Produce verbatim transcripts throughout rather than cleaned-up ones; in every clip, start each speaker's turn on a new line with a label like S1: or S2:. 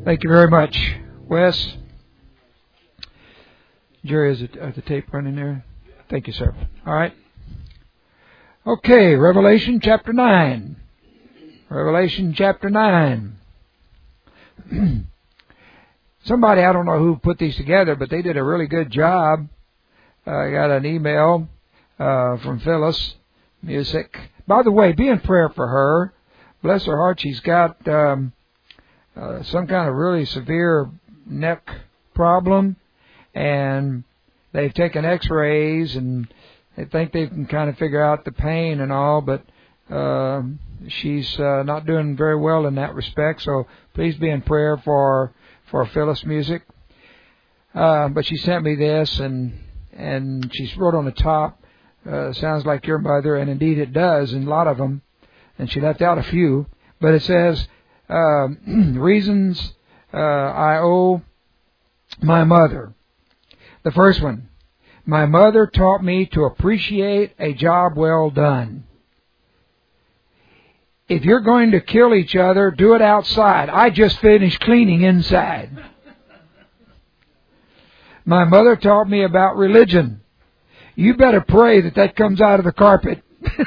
S1: Thank you very much, Wes. Jerry, is, it, is the tape running there? Thank you, sir. All right. Okay, Revelation chapter nine. Revelation chapter nine. Somebody, I don't know who put these together, but they did a really good job. Uh, I got an email uh, from Phyllis Music. By the way, be in prayer for her. Bless her heart, she's got um, uh, some kind of really severe neck problem, and they've taken x-rays, and they think they can kind of figure out the pain and all, but uh, she's uh, not doing very well in that respect, so please be in prayer for for Phyllis Music. Uh, but she sent me this, and and she wrote on the top, uh, sounds like your mother, and indeed it does in a lot of them, and she left out a few, but it says, uh, reasons uh, I owe my mother. The first one, my mother taught me to appreciate a job well done. If you're going to kill each other, do it outside. I just finished cleaning inside. My mother taught me about religion. You better pray that that comes out of the carpet.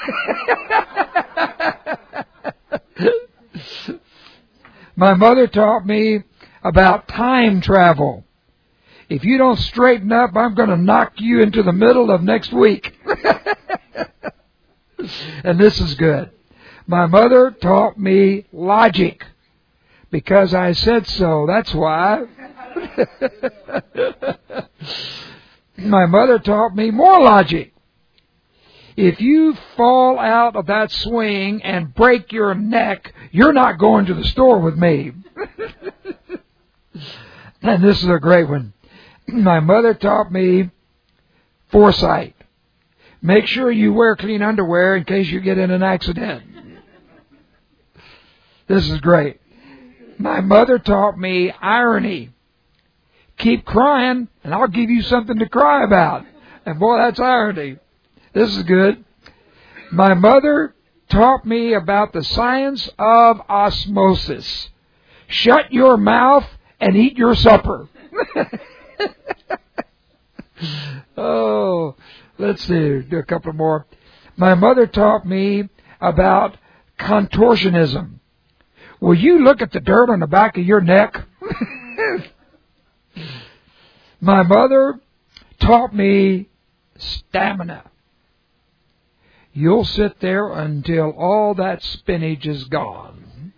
S1: My mother taught me about time travel. If you don't straighten up, I'm going to knock you into the middle of next week. And this is good. My mother taught me logic. Because I said so, that's why. My mother taught me more logic. If you fall out of that swing and break your neck, you're not going to the store with me. And this is a great one. My mother taught me foresight. Make sure you wear clean underwear in case you get in an accident. This is great. My mother taught me irony. Keep crying, and I'll give you something to cry about. And boy, that's irony. This is good. My mother taught me about the science of osmosis. Shut your mouth and eat your supper. Oh, let's see. Do a couple more. My mother taught me about contortionism. Will you look at the dirt on the back of your neck? My mother taught me stamina. You'll sit there until all that spinach is gone.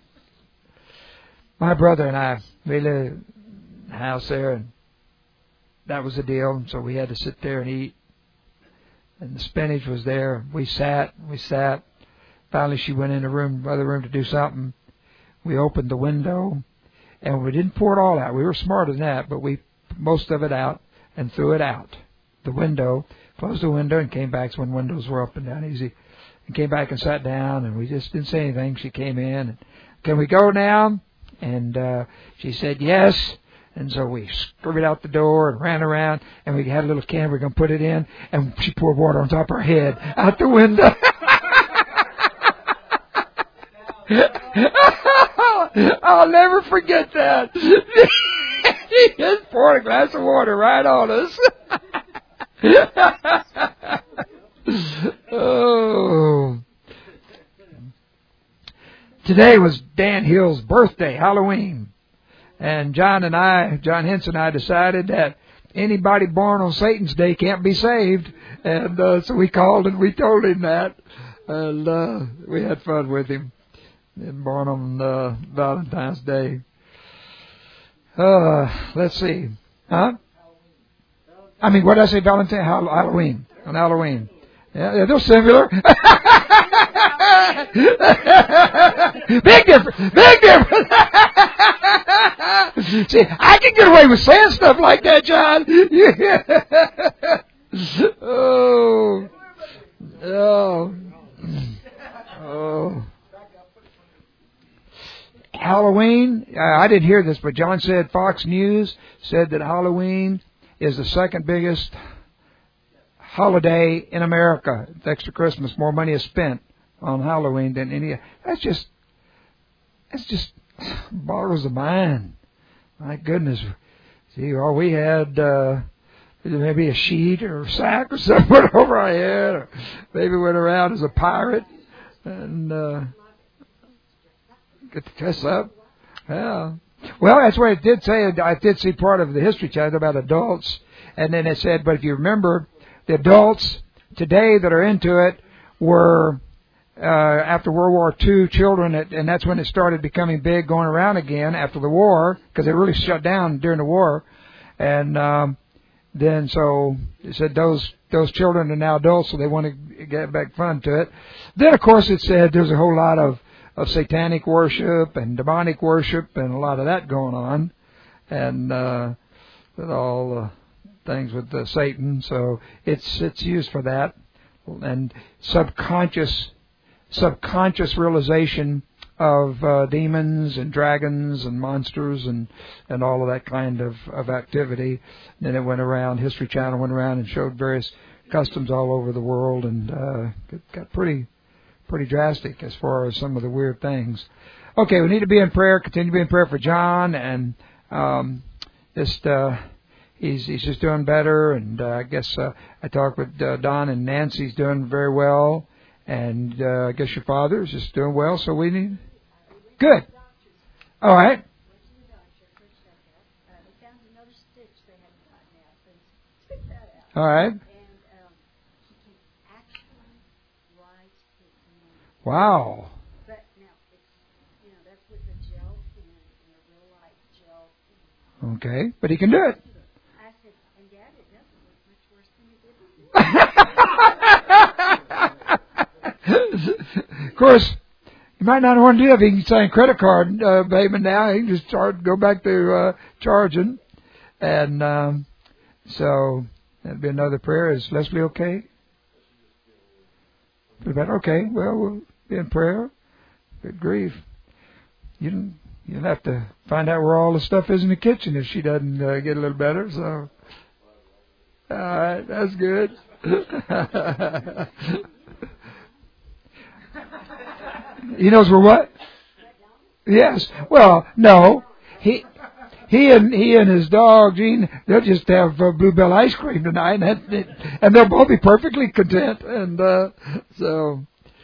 S1: My brother and I, we lived in a house there, and that was the deal. So we had to sit there and eat. And the spinach was there. We sat, we sat. Finally, she went in the room, other room to do something. We opened the window, and we didn't pour it all out. We were smarter than that, but we put most of it out and threw it out the window, closed the window, and came back when windows were up and down easy. And came back and sat down, and we just didn't say anything. She came in, and, can we go now? And uh, she said yes. And so we scurried out the door and ran around, and we had a little can we were going to put it in, and she poured water on top of her head out the window. I'll never forget that. She just poured a glass of water right on us. Oh. Today was Dan Hill's birthday, Halloween. And John and I, John Henson and I decided that anybody born on Satan's Day can't be saved. And uh, so we called and we told him that. And uh, we had fun with him. And born on uh, Valentine's Day. Uh, let's see. Huh? I mean, what did I say? Valentine? Halloween. On Halloween. Yeah, yeah, they're similar. Big difference. Big difference. See, I can get away with saying stuff like that, John. Oh. Oh. Oh. Halloween, uh, I didn't hear this, but John said Fox News said that Halloween is the second biggest holiday in America. Next to Christmas, more money is spent on Halloween than any. That's just, that's just boggles the mind. My goodness. See, all we had, uh, maybe a sheet or a sack or something over our head, or maybe went around as a pirate and uh, get to dress up. Yeah. Well, that's what it did say. I did see part of the History Channel about adults, and then it said, but if you remember, the adults today that are into it were, uh, after World War Two, children, that, and that's when it started becoming big, going around again after the war, because it really shut down during the war. And um, then so it said those those children are now adults, so they want to get back fun to it. Then, of course, it said there's a whole lot of, of satanic worship and demonic worship and a lot of that going on, and uh, with all uh, things with uh, Satan. So it's it's used for that, and subconscious subconscious realization of uh, demons and dragons and monsters and, and all of that kind of, of activity. Then it went around, History Channel went around and showed various customs all over the world, and uh, it got pretty pretty drastic as far as some of the weird things. Okay, we need to be in prayer, continue to be in prayer for John, and um, just uh, he's he's just doing better, and uh, I guess uh, I talked with uh, Don and Nancy's doing very well, and uh, I guess your father is just doing well, so we need... Good. All right. All right. Wow. Okay, but he can do it.
S2: I said, and Dad, it doesn't look much worse than it did.
S1: Of course, you might not want to do that if he can sign credit card uh, payment now. He can just start, go back to uh, charging. And um, so that'd be another prayer. Is Leslie okay? Feel better? Okay. Well, we'll be in prayer. Good grief. You don't, you'll have to find out where all the stuff is in the kitchen if she doesn't uh, get a little better. So, all right. That's good. He knows we're what? Yes. Well, no. He he and he and his dog Gene, they'll just have uh, Bluebell ice cream tonight, and that, and they'll both be perfectly content. And uh, so,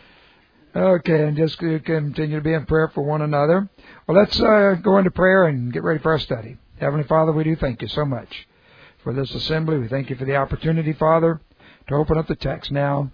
S1: okay, and just continue to be in prayer for one another. Well, let's uh, go into prayer and get ready for our study. Heavenly Father, we do thank you so much for this assembly. We thank you for the opportunity, Father, to open up the text now,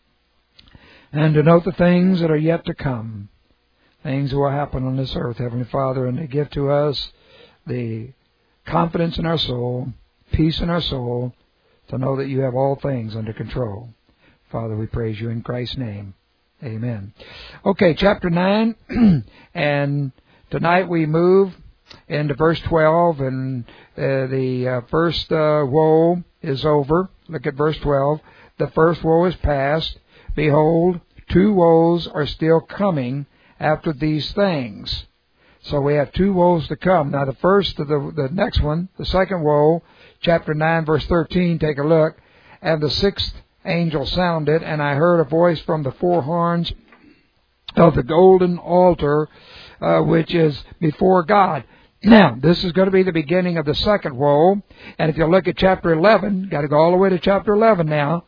S1: and to note the things that are yet to come, things that will happen on this earth, Heavenly Father, and to give to us the confidence in our soul, peace in our soul, to know that you have all things under control. Father, we praise you in Christ's name. Amen. Okay, chapter nine, and tonight we move into verse twelve, and uh, the uh, first uh, woe is over. Look at verse twelve. The first woe is past. Behold, two woes are still coming after these things. So we have two woes to come. Now the first, the, the next one, the second woe, chapter nine, verse thirteen, take a look. And the sixth angel sounded, and I heard a voice from the four horns of the golden altar, uh, which is before God. Now, this is going to be the beginning of the second woe. And if you look at chapter eleven, got to go all the way to chapter eleven now.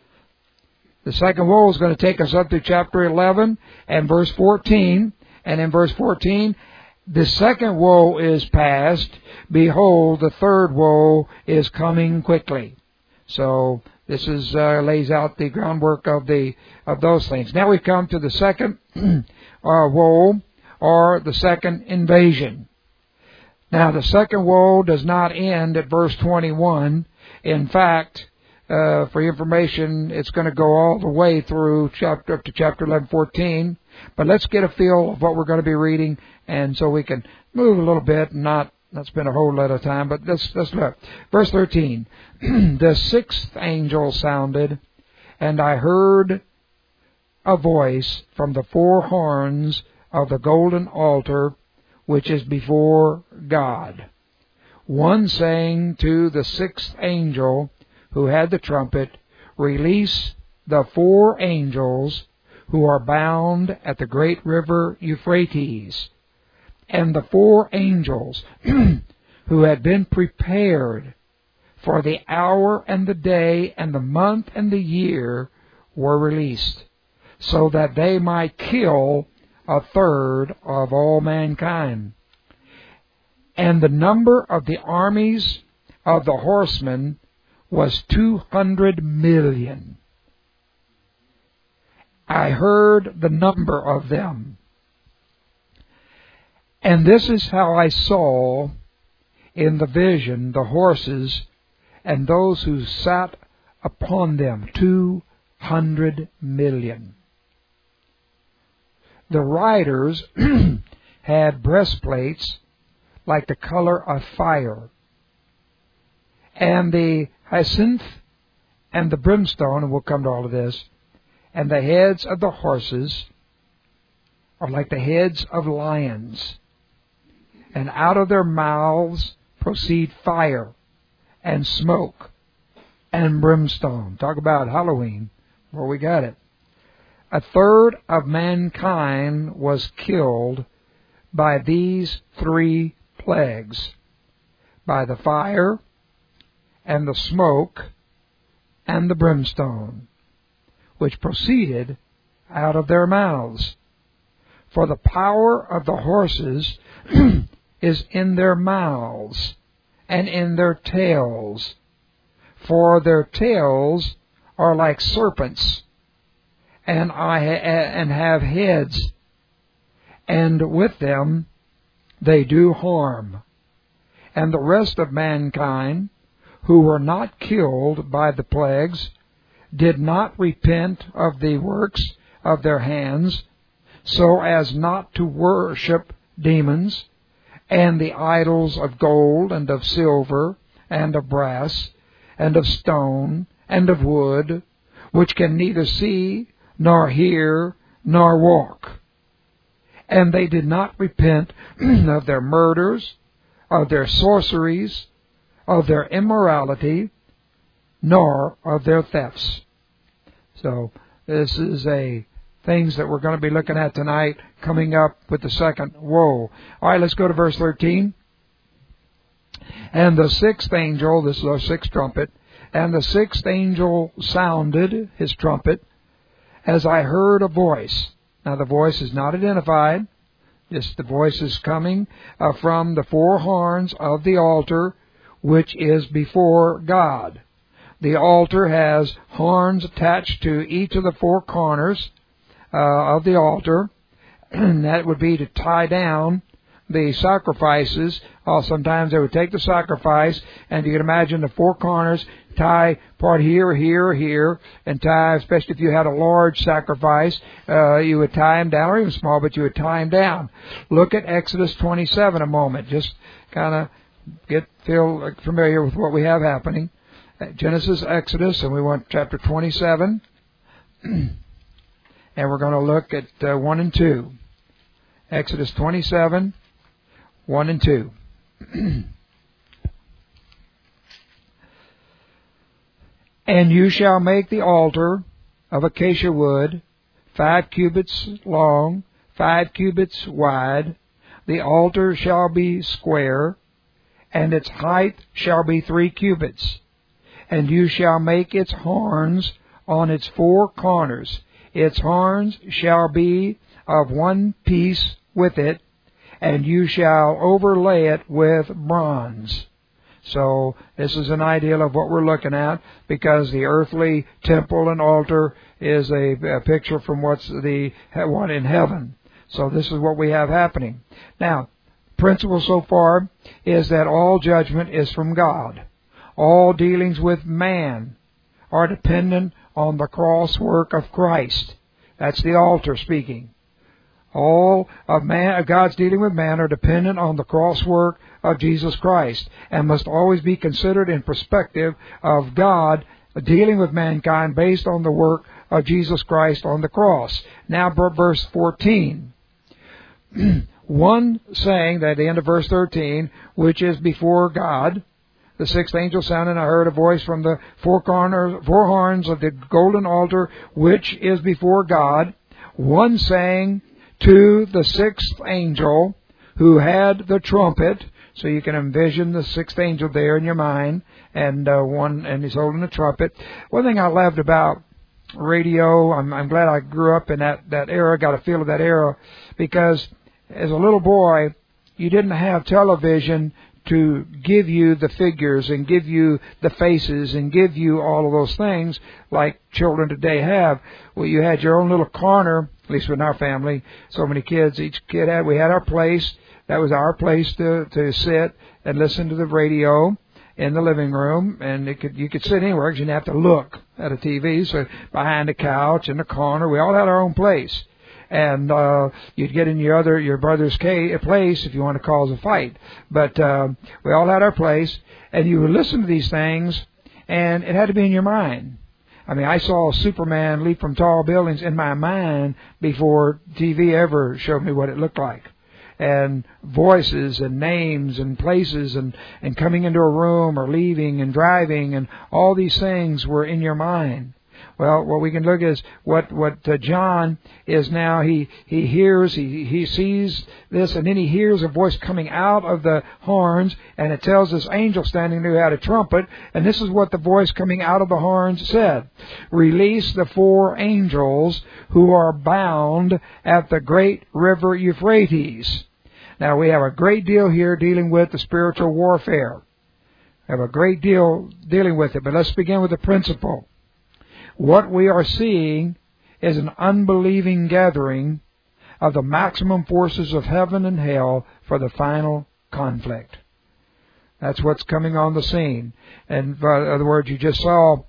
S1: The second woe is going to take us up to chapter eleven and verse fourteen. And in verse fourteen, the second woe is past. Behold, the third woe is coming quickly. So this is uh, lays out the groundwork of the of those things. Now we come to the second uh, woe, or the second invasion. Now the second woe does not end at verse twenty-one. In fact, Uh, for your information, it's going to go all the way through chapter up to chapter eleven, fourteen. But let's get a feel of what we're going to be reading, and so we can move a little bit and not not spend a whole lot of time. But let's let's look. Verse thirteen. The sixth angel sounded, and I heard a voice from the four horns of the golden altar, which is before God, one saying to the sixth angel who had the trumpet, release the four angels who are bound at the great river Euphrates. And the four angels who had been prepared for the hour and the day and the month and the year were released, so that they might kill a third of all mankind. And the number of the armies of the horsemen was two hundred million. I heard the number of them. And this is how I saw in the vision the horses and those who sat upon them, two hundred million. The riders had breastplates like the color of fire, and the hyacinth and the brimstone, and we'll come to all of this, and the heads of the horses are like the heads of lions, and out of their mouths proceed fire and smoke and brimstone. Talk about Halloween, where we got it. A third of mankind was killed by these three plagues, by the fire and the smoke and the brimstone, which proceeded out of their mouths. For the power of the horses is in their mouths and in their tails, for their tails are like serpents, and I and have heads, and with them they do harm. And the rest of mankind, who were not killed by the plagues, did not repent of the works of their hands, so as not to worship demons, and the idols of gold, and of silver, and of brass, and of stone, and of wood, which can neither see, nor hear, nor walk. And they did not repent of their murders, of their sorceries, of their immorality, nor of their thefts. So this is a things that we're going to be looking at tonight, coming up with the second woe. All right, let's go to verse thirteen. And the sixth angel, this is our sixth trumpet, and the sixth angel sounded his trumpet, as I heard a voice. Now the voice is not identified. Just the voice is coming uh, from the four horns of the altar, which is before God. The altar has horns attached to each of the four corners uh, of the altar, and that would be to tie down the sacrifices. Uh, sometimes they would take the sacrifice, and you can imagine the four corners, tie part here, here, here, and tie, especially if you had a large sacrifice, uh, you would tie them down, or even small, but you would tie them down. Look at Exodus twenty-seven a moment. Just kind of get feel familiar with what we have happening. Genesis, Exodus, and we want chapter twenty-seven. And we're going to look at uh, one and two. Exodus twenty-seven, one and two. And you shall make the altar of acacia wood, five cubits long, five cubits wide. The altar shall be square, and its height shall be three cubits. And you shall make its horns on its four corners. Its horns shall be of one piece with it, and you shall overlay it with bronze. So this is an ideal of what we're looking at, because the earthly temple and altar is a, a picture from what's the one in heaven. So this is what we have happening. Now, principle so far is that all judgment is from God. All dealings with man are dependent on the cross work of Christ. That's the altar speaking. All of man, of God's dealing with man are dependent on the cross work of Jesus Christ, and must always be considered in perspective of God dealing with mankind based on the work of Jesus Christ on the cross. Now, verse fourteen. One saying, that at the end of verse thirteen, which is before God, the sixth angel sounded, and I heard a voice from the four corners, four horns of the golden altar, which is before God. One saying to the sixth angel, who had the trumpet. So you can envision the sixth angel there in your mind, and uh, one, and he's holding the trumpet. One thing I loved about radio, I'm, I'm glad I grew up in that, that era, got a feel of that era, because as a little boy, you didn't have television to give you the figures and give you the faces and give you all of those things like children today have. Well, you had your own little corner, at least in our family, so many kids, each kid had, we had our place. That was our place to, to sit and listen to the radio in the living room, and it could, you could sit anywhere because you didn't have to look at a T V. So behind the couch, in the corner, we all had our own place. And uh, you'd get in your other, your brother's ca- place if you want to cause a fight. But uh, we all had our place, and you would listen to these things, and it had to be in your mind. I mean, I saw Superman leap from tall buildings in my mind before T V ever showed me what it looked like. And voices and names and places and, and coming into a room or leaving and driving and all these things were in your mind. Well, what we can look at is what, what uh, John is now. He, he hears, he, he sees this, and then he hears a voice coming out of the horns, and it tells this angel standing there who had a trumpet, and this is what the voice coming out of the horns said. Release the four angels who are bound at the great river Euphrates. Now, we have a great deal here dealing with the spiritual warfare. We have a great deal dealing with it, but let's begin with the principle. What we are seeing is an unbelieving gathering of the maximum forces of heaven and hell for the final conflict. That's what's coming on the scene. And in other words, you just saw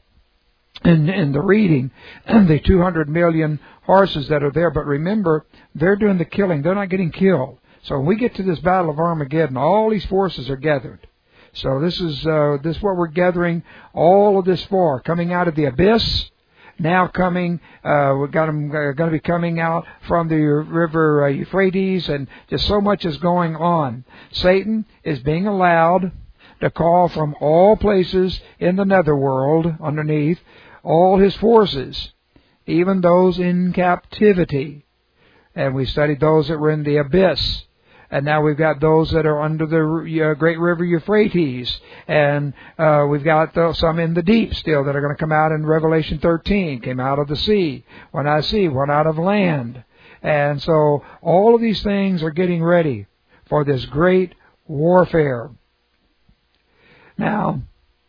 S1: in, in the reading the two hundred million horses that are there. But remember, they're doing the killing. They're not getting killed. So when we get to this battle of Armageddon, all these forces are gathered. So this is uh, this is what we're gathering all of this for, coming out of the abyss. Now coming, uh, we've got them uh, going to be coming out from the river uh, Euphrates, and just so much is going on. Satan is being allowed to call from all places in the netherworld, underneath, all his forces, even those in captivity. And we studied those that were in the abyss. And now we've got those that are under the uh, great river Euphrates. And uh, we've got uh, some in the deep still that are going to come out in Revelation thirteen. Came out of the sea. One out of sea, one out of land. And so all of these things are getting ready for this great warfare. Now,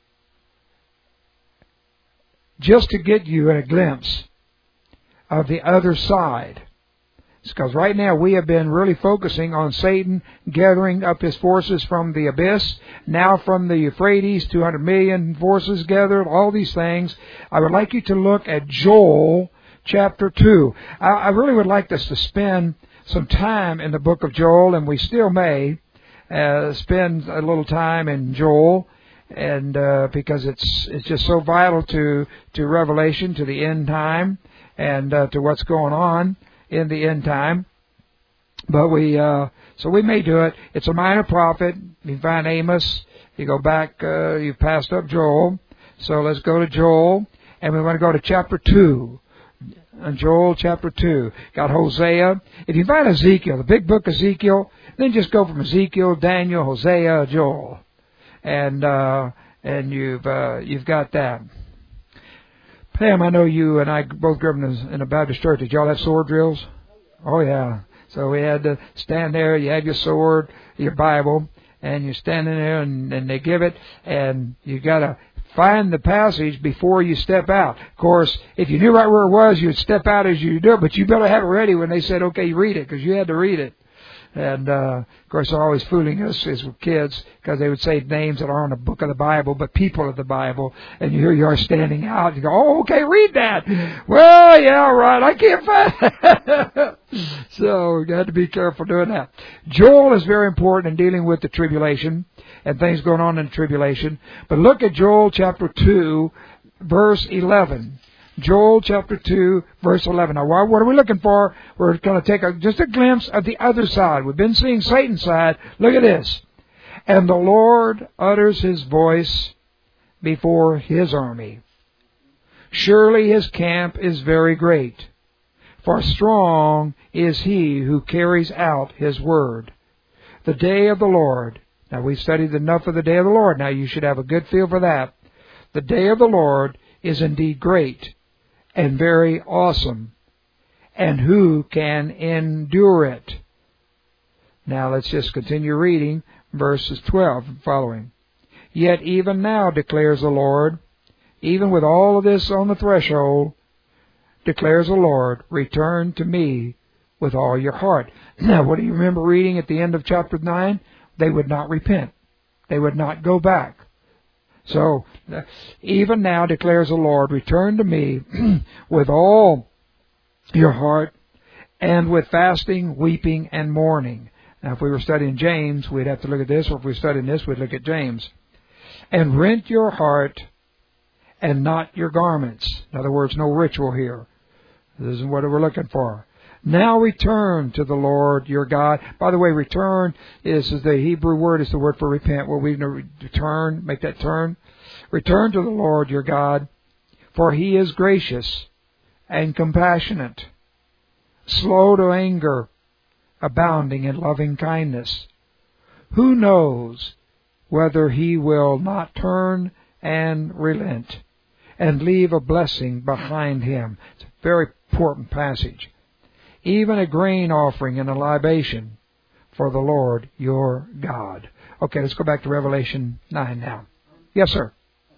S1: just to get you a glimpse of the other side, because right now we have been really focusing on Satan gathering up his forces from the abyss, now from the Euphrates, two hundred million forces gathered, all these things. I would like you to look at Joel chapter two. I, I really would like us to spend some time in the book of Joel, and we still may uh, spend a little time in Joel, and uh, because it's it's just so vital to, to Revelation, to the end time, and uh, to what's going on in the end time. But we, uh, so we may do it. It's a minor prophet. You find Amos. You go back, uh, you passed up Joel. So let's go to Joel. And we want to go to chapter two. And Joel chapter two. Got Hosea. If you find Ezekiel, the big book Ezekiel, then just go from Ezekiel, Daniel, Hosea, Joel. And, uh, and you've, uh, you've got that. Pam, I know you and I both grew up in a, in a Baptist church. Did y'all have sword drills? Oh, yeah. So we had to stand there. You had your sword, your Bible, and you're standing there, and, and they give it, and you got to find the passage before you step out. Of course, if you knew right where it was, you'd step out as you do it, but you better have it ready when they said, okay, read it, because you had to read it. And, uh, of course, they're always fooling us as kids because they would say names that aren't a book of the Bible, but people of the Bible. And here you are standing out. You go, oh, okay, read that. Well, yeah, right. I can't find it. So you have to be careful doing that. Joel is very important in dealing with the tribulation and things going on in the tribulation. But look at Joel chapter two, verse eleven. Joel chapter two, verse eleven. Now, what are we looking for? We're going to take a, just a glimpse of the other side. We've been seeing Satan's side. Look at this. And the Lord utters His voice before His army. Surely His camp is very great, for strong is He who carries out His word. The day of the Lord. Now, we've studied enough of the day of the Lord. Now, you should have a good feel for that. The day of the Lord is indeed great and very awesome. And who can endure it? Now, let's just continue reading verses twelve and following. Yet even now, declares the Lord, even with all of this on the threshold, declares the Lord, return to me with all your heart. Now, what do you remember reading at the end of chapter nine? They would not repent. They would not go back. So, even now, declares the Lord, return to me with all your heart and with fasting, weeping, and mourning. Now, if we were studying James, we'd have to look at this, or if we were studying this, we'd look at James. And rent your heart and not your garments. In other words, no ritual here. This is what we're looking for. Now return to the Lord your God. By the way, return is, is the Hebrew word, is the word for repent. Well, we return, make that turn. Return to the Lord your God, for He is gracious and compassionate, slow to anger, abounding in loving kindness. Who knows whether He will not turn and relent and leave a blessing behind Him? It's a very important passage. Even a grain offering and a libation for the Lord your God. Okay, let's go back to Revelation nine now. Yes, sir.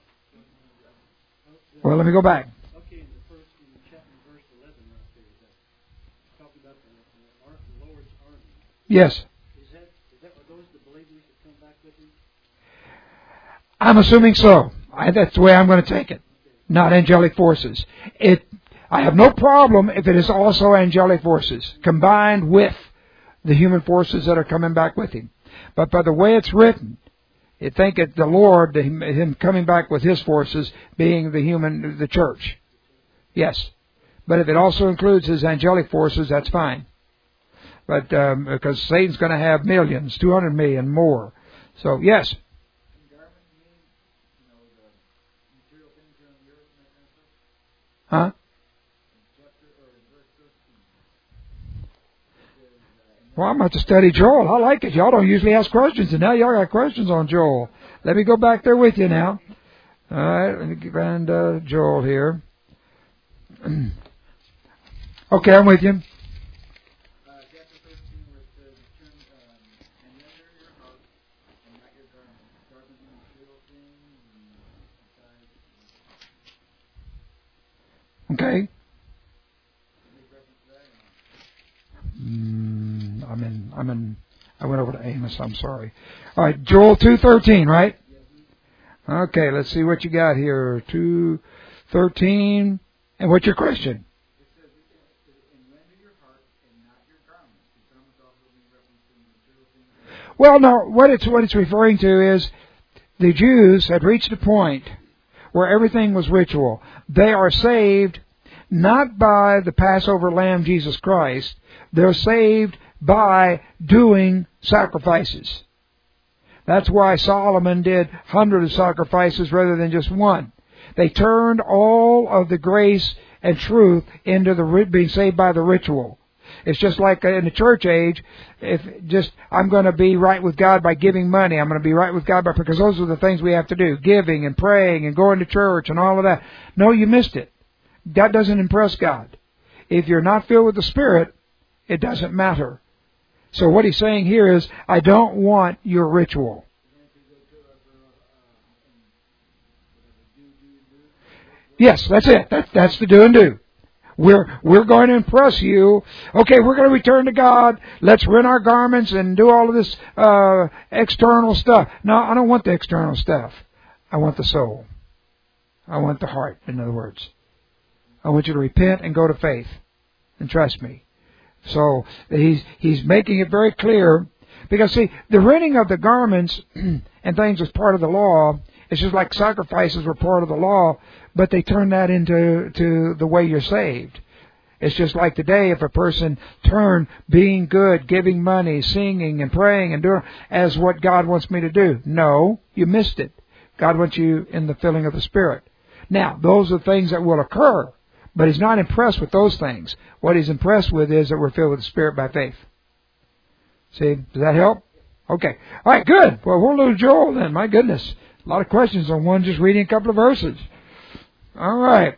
S1: Well, let me go back.
S3: Okay, in the first in chapter verse eleven, right there, that talking about the, the Lord's army.
S1: Yes.
S3: Is that is that are those the believers that come back with Him?
S1: I'm assuming so. I, that's the way I'm going to take it. Not angelic forces. It. I have no problem if it is also angelic forces combined with the human forces that are coming back with Him. But by the way it's written, you think it the Lord, Him coming back with His forces being the human, the church. Yes. But if it also includes His angelic forces, that's fine. But um, because Satan's going to have millions, two hundred million more. So, yes. Huh? Well, I'm about to study Joel. I like it. Y'all don't usually ask questions, and now y'all got questions on Joel. Let me go back there with you now. All right, let me find uh, Joel here. Okay, I'm with you. Okay. Mm, I'm in. I'm in. I went over to Amos. I'm sorry. All right, Joel two thirteen, right? Okay, let's see what you got here. Two thirteen, and what's your question? Well, no. What it's what it's referring to is the Jews had reached a point where everything was ritual. They are saved not by the Passover Lamb, Jesus Christ. They're saved by doing sacrifices. That's why Solomon did hundreds of sacrifices rather than just one. They turned all of the grace and truth into the being saved by the ritual. It's just like in the church age, if just, I'm going to be right with God by giving money. I'm going to be right with God by, because those are the things we have to do. Giving and praying and going to church and all of that. No, you missed it. That doesn't impress God. If you're not filled with the Spirit, it doesn't matter. So what he's saying here is, I don't want your ritual. Yes, that's it. That, that's the do and do. We're, we're going to impress you. Okay, we're going to return to God. Let's rent our garments and do all of this uh, external stuff. No, I don't want the external stuff. I want the soul. I want the heart, in other words. I want you to repent and go to faith. And trust me. So, he's, he's making it very clear. Because, see, the renting of the garments and things was part of the law. It's just like sacrifices were part of the law, but they turn that into to the way you're saved. It's just like today, if a person turned being good, giving money, singing and praying and doing as what God wants me to do. No, you missed it. God wants you in the filling of the Spirit. Now, those are things that will occur, but He's not impressed with those things. What He's impressed with is that we're filled with the Spirit by faith. See, does that help? Okay. All right, good. Well, we'll lose Joel then. My goodness. A lot of questions on one just reading a couple of verses. All right.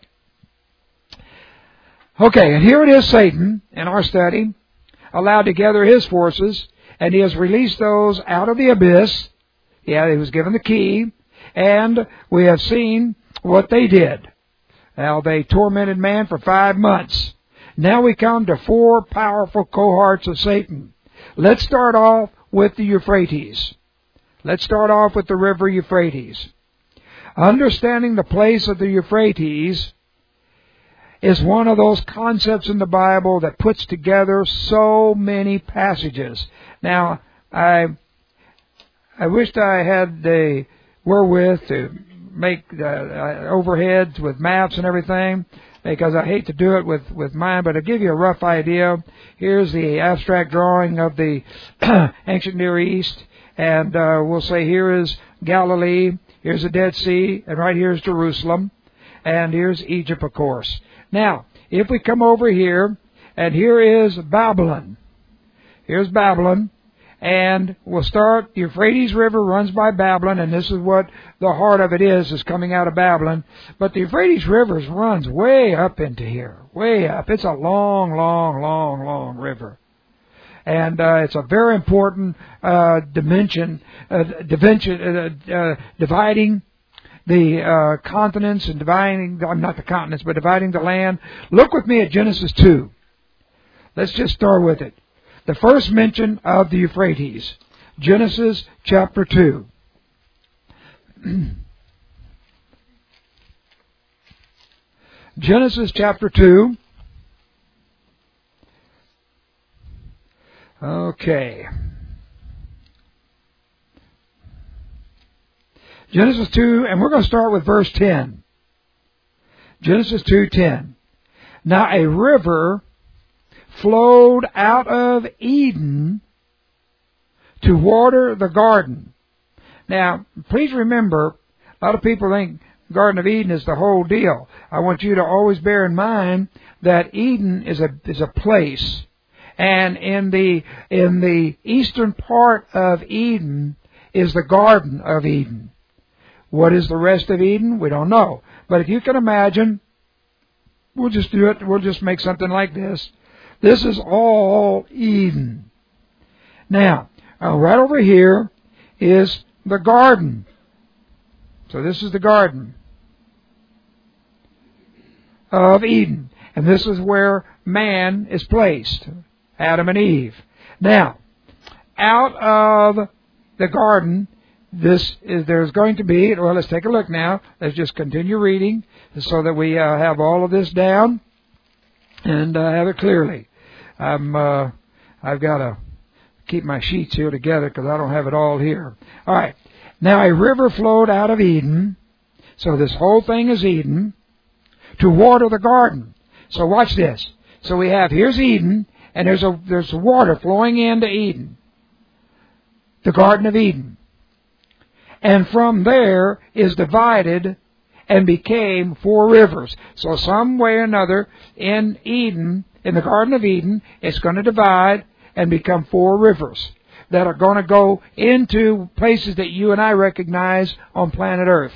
S1: Okay, and here it is, Satan, in our study, allowed to gather his forces, and he has released those out of the abyss. Yeah, he was given the key, and we have seen what they did. Now, they tormented man for five months. Now we come to four powerful cohorts of Satan. Let's start off with the Euphrates. Let's start off with the river Euphrates. Understanding the place of the Euphrates is one of those concepts in the Bible that puts together so many passages. Now, I I wished I had the wherewith to make uh, overheads with maps and everything, because I hate to do it with, with mine, but I'll give you a rough idea. Here's the abstract drawing of the ancient Near East, and uh, we'll say here is Galilee, here's the Dead Sea, and right here is Jerusalem, and here's Egypt, of course. Now, if we come over here, and here is Babylon. Here's Babylon, and we'll start, the Euphrates River runs by Babylon, and this is what the heart of it is, is coming out of Babylon. But the Euphrates River runs way up into here, way up. It's a long, long, long, long river. And uh, it's a very important uh, dimension, uh, dimension uh, uh, dividing the uh, continents and dividing, not the continents, but dividing the land. Look with me at Genesis two. Let's just start with it. The first mention of the Euphrates. Genesis chapter two. Genesis chapter two. Okay. Genesis two, and we're going to start with verse ten. Genesis two ten. Now a river flowed out of Eden to water the garden. Now, please remember, a lot of people think Garden of Eden is the whole deal. I want you to always bear in mind that Eden is a is a place, and in the in the eastern part of Eden is the Garden of Eden. What is the rest of Eden? We don't know. But if you can imagine, we'll just do it. We'll just make something like this. This is all Eden. Now, uh, right over here is the garden. So this is the garden of Eden. And this is where man is placed, Adam and Eve. Now, out of the garden, this is there's going to be, well, let's take a look now. Let's just continue reading so that we uh, have all of this down and uh, have it clearly. I'm, uh, I've got to keep my sheets here together because I don't have it all here. All right. Now a river flowed out of Eden. So this whole thing is Eden, to water the garden. So watch this. So we have, here's Eden, and there's a there's water flowing into Eden, the Garden of Eden. And from there is divided and became four rivers. So some way or another in Eden, in the Garden of Eden, it's going to divide and become four rivers that are going to go into places that you and I recognize on planet Earth.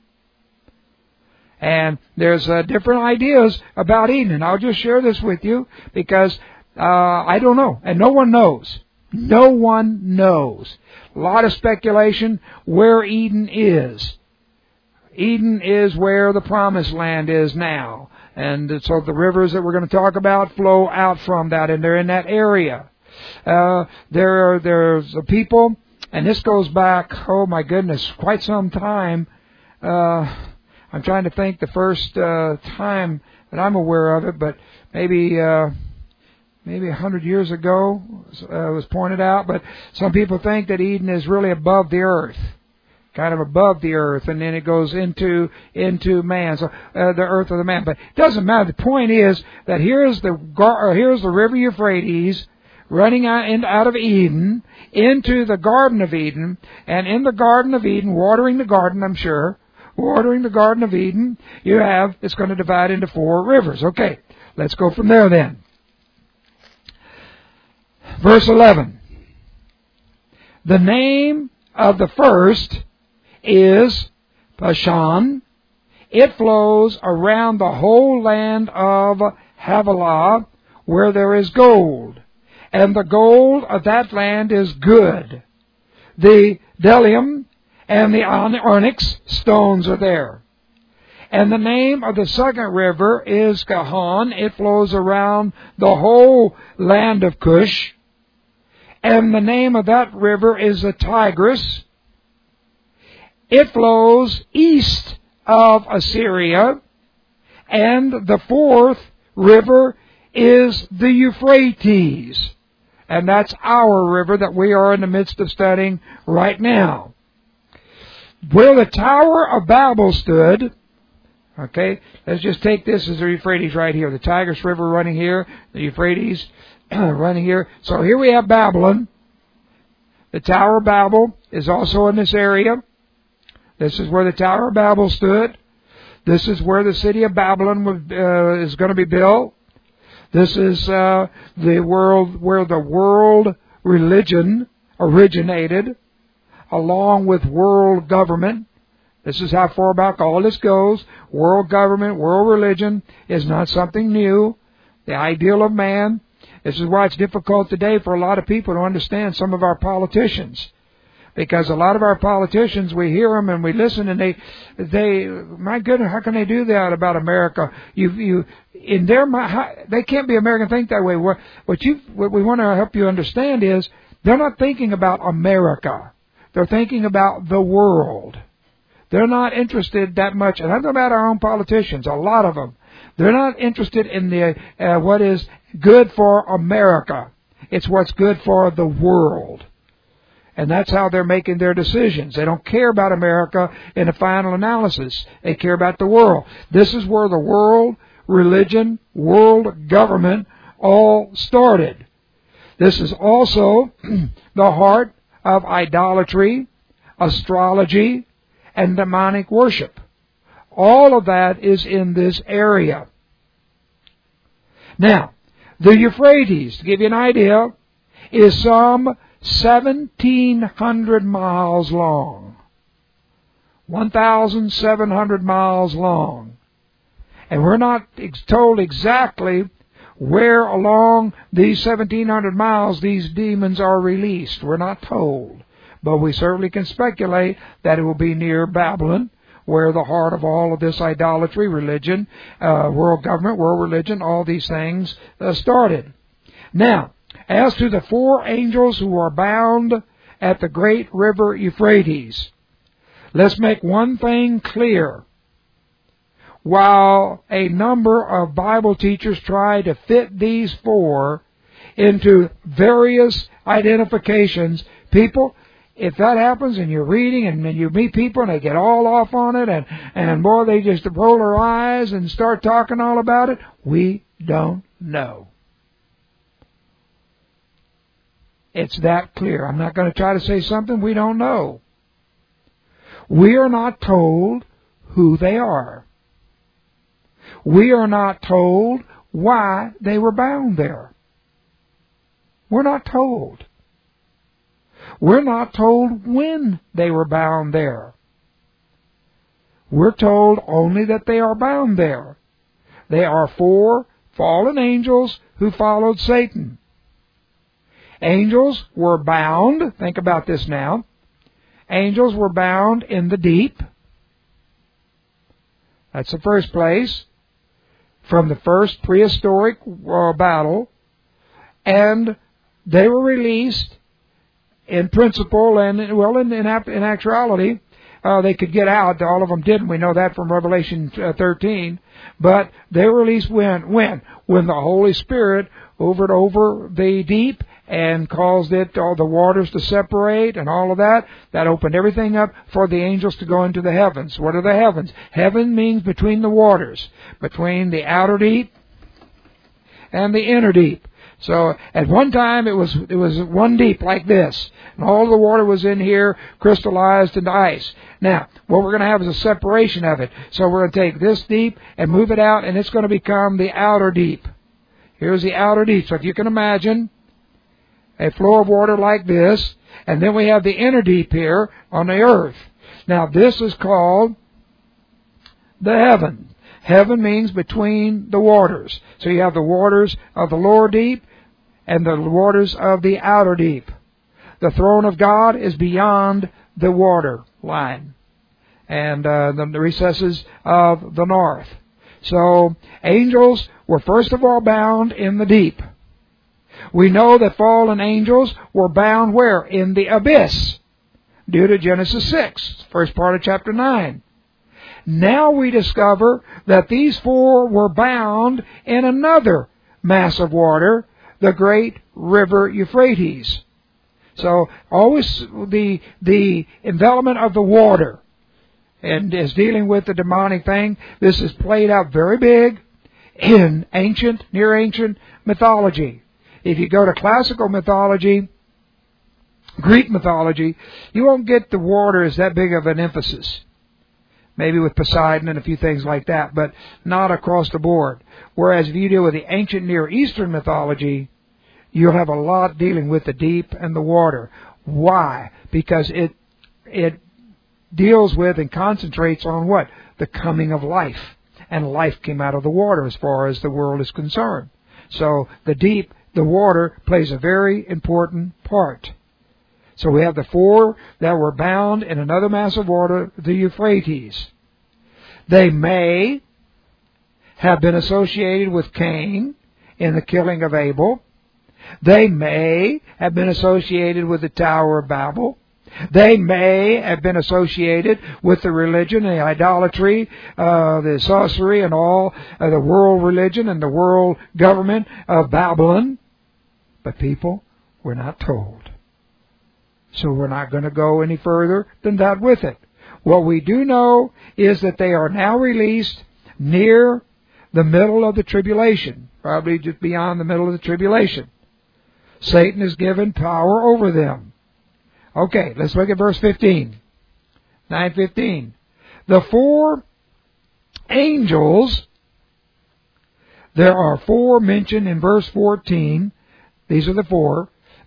S1: And there's uh, different ideas about Eden, and I'll just share this with you because uh, I don't know, and no one knows. No one knows. A lot of speculation where Eden is. Eden is where the Promised Land is now. And so the rivers that we're going to talk about flow out from that, and they're in that area. Uh, there, there's a people, and this goes back, oh my goodness, quite some time. Uh, I'm trying to think the first uh, time that I'm aware of it, but maybe uh, maybe a hundred years ago uh, was pointed out. But some people think that Eden is really above the earth, kind of above the earth, and then it goes into into man, so uh, the earth of the man. But it doesn't matter. The point is that here's the or here's the river Euphrates running out, in, out of Eden into the Garden of Eden, and in the Garden of Eden, watering the garden, I'm sure, watering the Garden of Eden, you have, it's going to divide into four rivers. Okay, let's go from there then. Verse eleven. The name of the first is Pishon. It flows around the whole land of Havilah, where there is gold. And the gold of that land is good. The bdellium and the onyx stones are there. And the name of the second river is Gihon. It flows around the whole land of Cush. And the name of that river is the Tigris. It flows east of Assyria. And the fourth river is the Euphrates. And that's our river that we are in the midst of studying right now. Where the Tower of Babel stood, okay, let's just take this as the Euphrates right here. The Tigris River running here, the Euphrates running here. So here we have Babylon. The Tower of Babel is also in this area. This is where the Tower of Babel stood. This is where the city of Babylon was, uh, is going to be built. This is uh, the world where the world religion originated, along with world government. This is how far back all this goes. World government, world religion is not something new. The ideal of man. This is why it's difficult today for a lot of people to understand some of our politicians. Because a lot of our politicians, we hear them and we listen, and they, they, my goodness, how can they do that about America? You, you, in their mind, they can't be American. Think that way. What, what you, what we want to help you understand is they're not thinking about America. They're thinking about the world. They're not interested that much, and I'm talking about our own politicians. A lot of them, they're not interested in the uh, what is good for America. It's what's good for the world. And that's how they're making their decisions. They don't care about America in the final analysis. They care about the world. This is where the world religion, world government all started. This is also the heart of idolatry, astrology, and demonic worship. All of that is in this area. Now, the Euphrates, to give you an idea, is some seventeen hundred miles long. one thousand seven hundred miles long. And we're not told exactly where along these seventeen hundred miles these demons are released. We're not told. But we certainly can speculate that it will be near Babylon, where the heart of all of this idolatry, religion, uh, world government, world religion, all these things uh, started. Now, as to the four angels who are bound at the great river Euphrates, let's make one thing clear. While a number of Bible teachers try to fit these four into various identifications, people, if that happens and you're reading and you meet people and they get all off on it and, and boy, they just roll their eyes and start talking all about it, we don't know. It's that clear. I'm not going to try to say something we don't know. We are not told who they are. We are not told why they were bound there. We're not told. We're not told when they were bound there. We're told only that they are bound there. They are four fallen angels who followed Satan. Angels were bound, think about this now, angels were bound in the deep. That's the first place, from the first prehistoric uh, battle, and they were released in principle and, well, in, in, in actuality, uh, they could get out. All of them didn't. We know that from Revelation thirteen. But they were released when? When? When the Holy Spirit hovered over the deep and caused it, all the waters to separate and all of that. That opened everything up for the angels to go into the heavens. What are the heavens? Heaven means between the waters, between the outer deep and the inner deep. So at one time it was it was one deep like this, and all the water was in here crystallized into ice. Now, what we're going to have is a separation of it. So we're going to take this deep and move it out, and it's going to become the outer deep. Here's the outer deep. So if you can imagine, a flow of water like this, and then we have the inner deep here on the earth. Now this is called the heaven. Heaven means between the waters. So you have the waters of the lower deep and the waters of the outer deep. The throne of God is beyond the water line and uh, the recesses of the north. So angels were first of all bound in the deep. We know that fallen angels were bound where? In the abyss, due to Genesis six, first part of chapter nine. Now we discover that these four were bound in another mass of water, the great river Euphrates. So always the the envelopment of the water and is dealing with the demonic thing. This is played out very big in ancient, near ancient mythology. If you go to classical mythology, Greek mythology, you won't get the water as that big of an emphasis. Maybe with Poseidon and a few things like that, but not across the board. Whereas if you deal with the ancient Near Eastern mythology, you'll have a lot dealing with the deep and the water. Why? Because it it deals with and concentrates on what? The coming of life. And life came out of the water as far as the world is concerned. So the deep, the water, plays a very important part. So we have the four that were bound in another mass of water, the Euphrates. They may have been associated with Cain in the killing of Abel. They may have been associated with the Tower of Babel. They may have been associated with the religion, the idolatry, uh, the sorcery, and all uh, the world religion and the world government of Babylon. But people, we're not told. So we're not going to go any further than that with it. What we do know is that they are now released near the middle of the tribulation, probably just beyond the middle of the tribulation. Satan is given power over them. Okay, let's look at verse fifteen. nine fifteen. The four angels, there are four mentioned in verse fourteen. These are the four.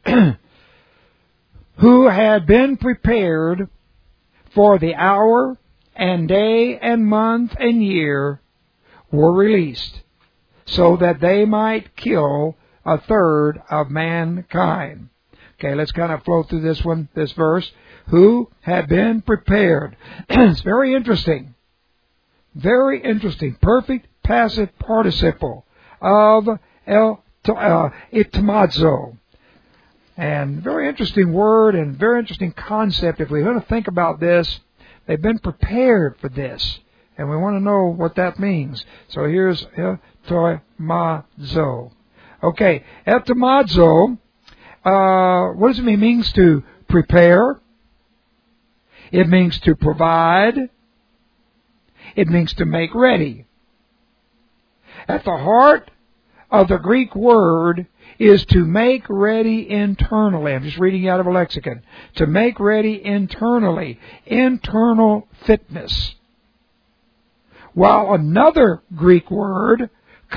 S1: Who had been prepared for the hour and day and month and year were released, so that they might kill a third of mankind. Okay, let's kind of flow through this one, this verse. Who had been prepared. It's very interesting. Very interesting. Perfect passive participle of el uh, itmazo. And very interesting word and very interesting concept. If we're going to think about this, they've been prepared for this. And we want to know what that means. So here's etamazo. Okay, etamazo, uh, what does it mean? It means to prepare. It means to provide. It means to make ready. At the heart of the Greek word is to make ready internally. I'm just reading out of a lexicon. To make ready internally. Internal fitness. While another Greek word,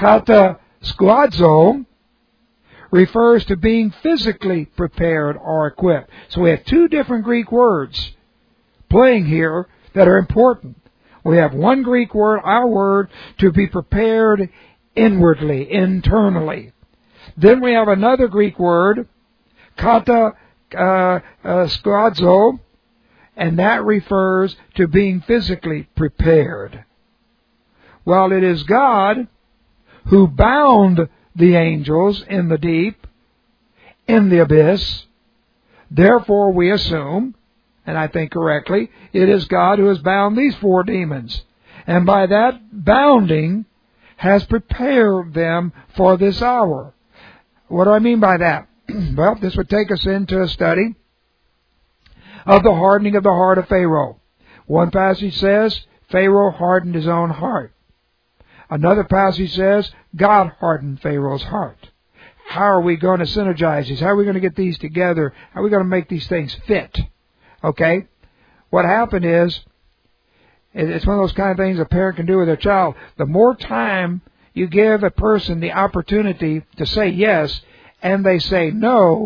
S1: kataskuazo, refers to being physically prepared or equipped. So we have two different Greek words playing here that are important. We have one Greek word, our word, to be prepared inwardly, internally. Then we have another Greek word, kata uh, uh, skuazo, and that refers to being physically prepared. Well, it is God who bound the angels in the deep, in the abyss. Therefore, we assume, and I think correctly, it is God who has bound these four demons. And by that bounding, has prepared them for this hour. What do I mean by that? Well, this would take us into a study of the hardening of the heart of Pharaoh. One passage says, Pharaoh hardened his own heart. Another passage says, God hardened Pharaoh's heart. How are we going to synergize these? How are we going to get these together? How are we going to make these things fit? Okay? What happened is, it's one of those kind of things a parent can do with their child. The more time you give a person the opportunity to say yes, and they say no,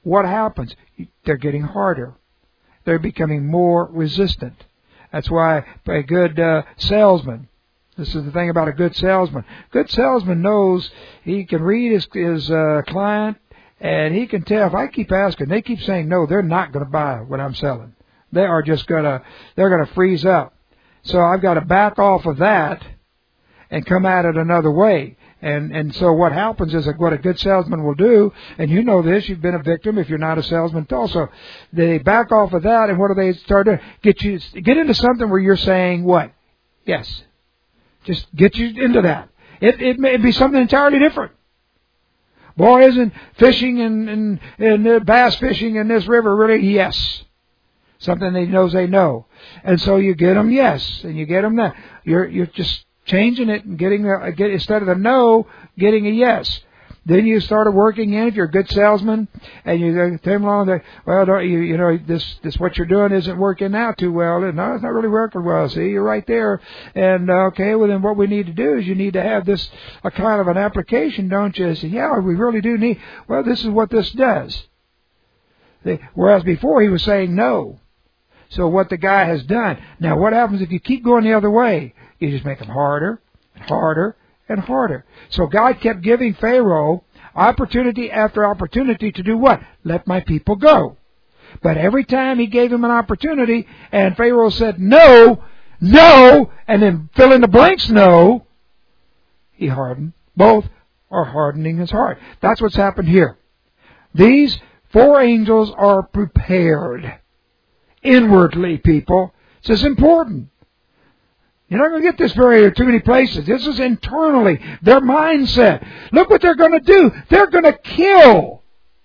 S1: what happens? They're getting harder. They're becoming more resistant. That's why a good uh, salesman, this is the thing about a good salesman. Good salesman knows he can read his, his uh, client, and he can tell if I keep asking, they keep saying no, they're not going to buy what I'm selling. They are just going to, they're going to freeze up. So I've got to back off of that and come at it another way. And and so what happens is that what a good salesman will do, and you know this, you've been a victim if you're not a salesman also, they back off of that, and what do they start doing? Get you, get into something where you're saying what? Yes. Just get you into that. It, it may be something entirely different. Boy, isn't fishing and, and, and uh, bass fishing in this river really? Yes. Something they knows they know. And so you get them yes, and you get them that. You're, you're just changing it and getting a, get, instead of a no, getting a yes. Then you started working in, if you're a good salesman, and you take them along there, well, don't you, you know, this, this, what you're doing isn't working out too well. No, it's not really working well. See, you're right there. And, uh, okay, well then what we need to do is you need to have this, a kind of an application, don't you? Say, yeah, we really do need, well, this is what this does. They, whereas before he was saying no. So what the guy has done. Now what happens if you keep going the other way? You just make them harder and harder and harder. So God kept giving Pharaoh opportunity after opportunity to do what? Let my people go. But every time he gave him an opportunity and Pharaoh said no, no, and then fill in the blanks no, he hardened. Both are hardening his heart. That's what's happened here. These four angels are prepared. Inwardly, people. This is important. You're not going to get this very too many places. This is internally. Their mindset. Look what they're going to do. They're going to kill.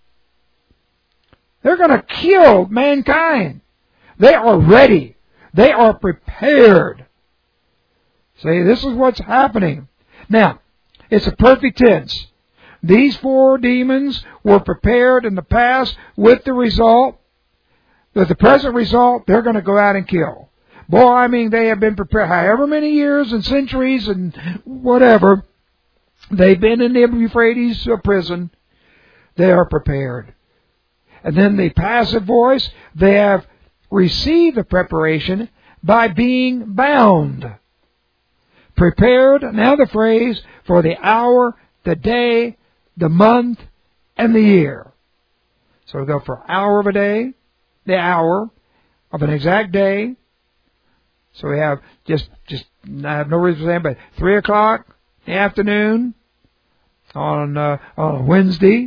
S1: They're going to kill mankind. They are ready. They are prepared. See, this is what's happening. Now, it's a perfect tense. These four demons were prepared in the past with the result. With the present result, they're going to go out and kill. Boy, I mean, they have been prepared however many years and centuries and whatever. They've been in the Euphrates prison. They are prepared. And then the passive voice, they have received the preparation by being bound. Prepared, now the phrase, for the hour, the day, the month, and the year. So we go for hour of a day, the hour of an exact day. So we have just, just, I have no reason to say, but three o'clock in the afternoon on, uh, on a Wednesday.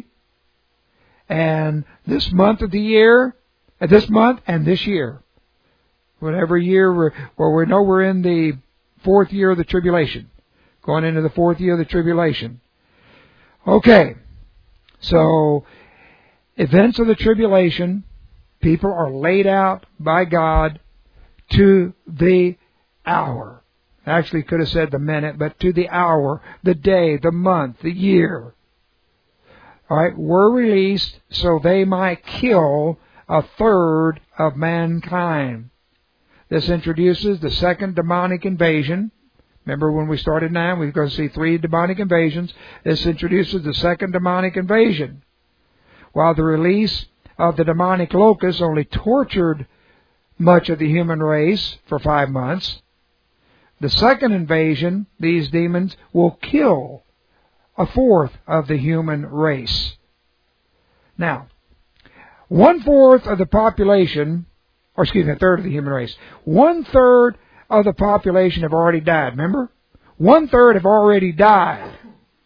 S1: And this month of the year, uh, this month and this year. Whatever year we're, well, we know we're in the fourth year of the tribulation. Going into the fourth year of the tribulation. Okay. So, events of the tribulation, people are laid out by God to the hour. Actually could have said the minute, but to the hour, the day, the month, the year. Alright, were released so they might kill a third of mankind. This introduces the second demonic invasion. Remember when we started now, we're going to see three demonic invasions. This introduces the second demonic invasion. While the release of the demonic locusts only tortured much of the human race for five months, the second invasion, these demons will kill a fourth of the human race. Now, one fourth of the population, or excuse me, a third of the human race, one third of the population have already died, remember? One third have already died.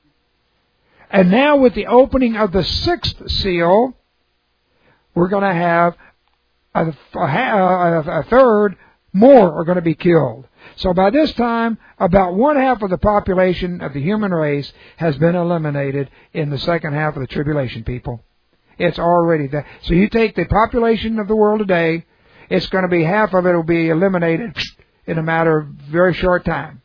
S1: And now with the opening of the sixth seal, we're going to have a, a, a third more are going to be killed. So by this time, about one half of the population of the human race has been eliminated in the second half of the tribulation, people. It's already there. So you take the population of the world today, it's going to be half of it will be eliminated in a matter of very short time.